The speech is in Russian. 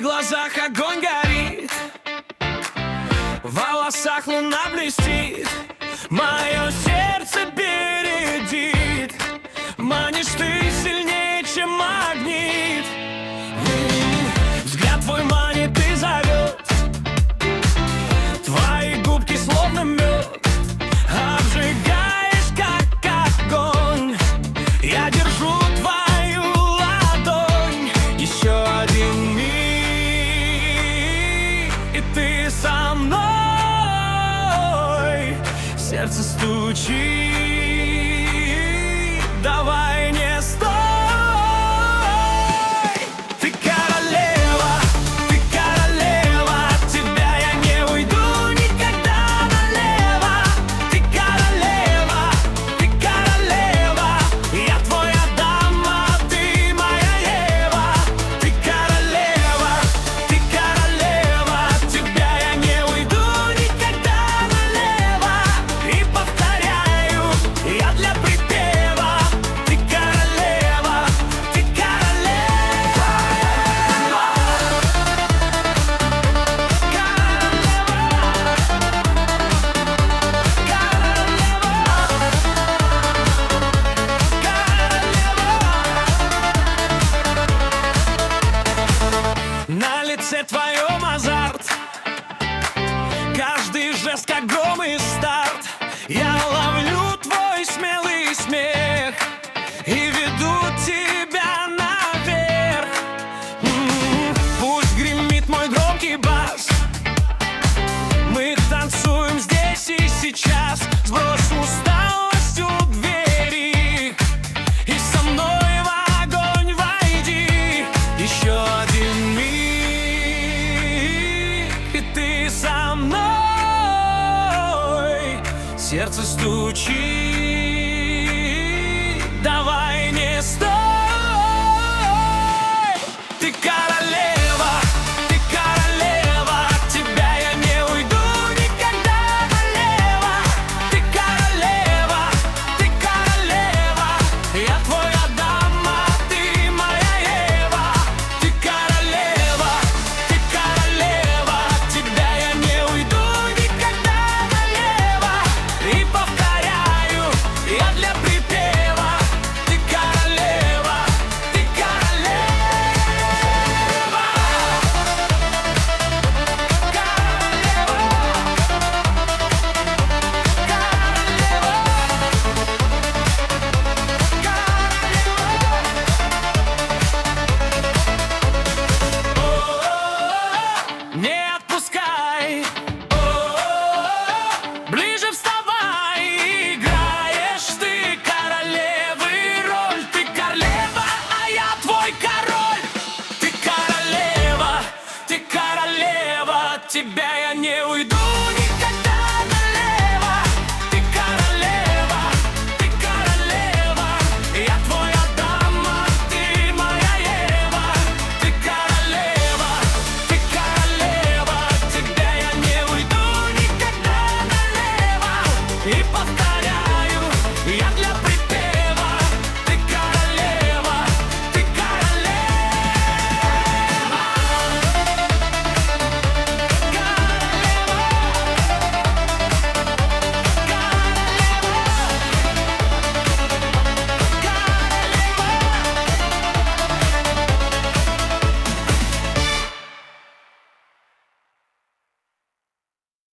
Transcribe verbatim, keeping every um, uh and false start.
глазах огонь горит, в волосах луна блестит, мое сердце бередит. Манишь ты сильнее, чем магнит. Взгляд твой манит и зовет, твои губки словно мед, обжигаешь, как огонь. Я держу твою ладонь. Еще один миг, и ты со мной. Сердце стучит, давай не стой. Ты королева, ты королева, от тебя я не уйду никогда налево. Ты королева, ты королева, я твоя дама, ты моя Ева. Ты королева, ты королева, от тебя я не уйду никогда налево. И повторяю, я для припева. Ты королева, ты королева. На лице твоем азарт, каждый жест как гром и старт. Я ловлю твой смелый смех и веду тебя наверх. М, Пусть гремит мой громкий бас, мы танцуем здесь и сейчас. Сбрось усталость у двери и со мной в огонь войди. Еще один миг, и ты со мной. Сердце стучит,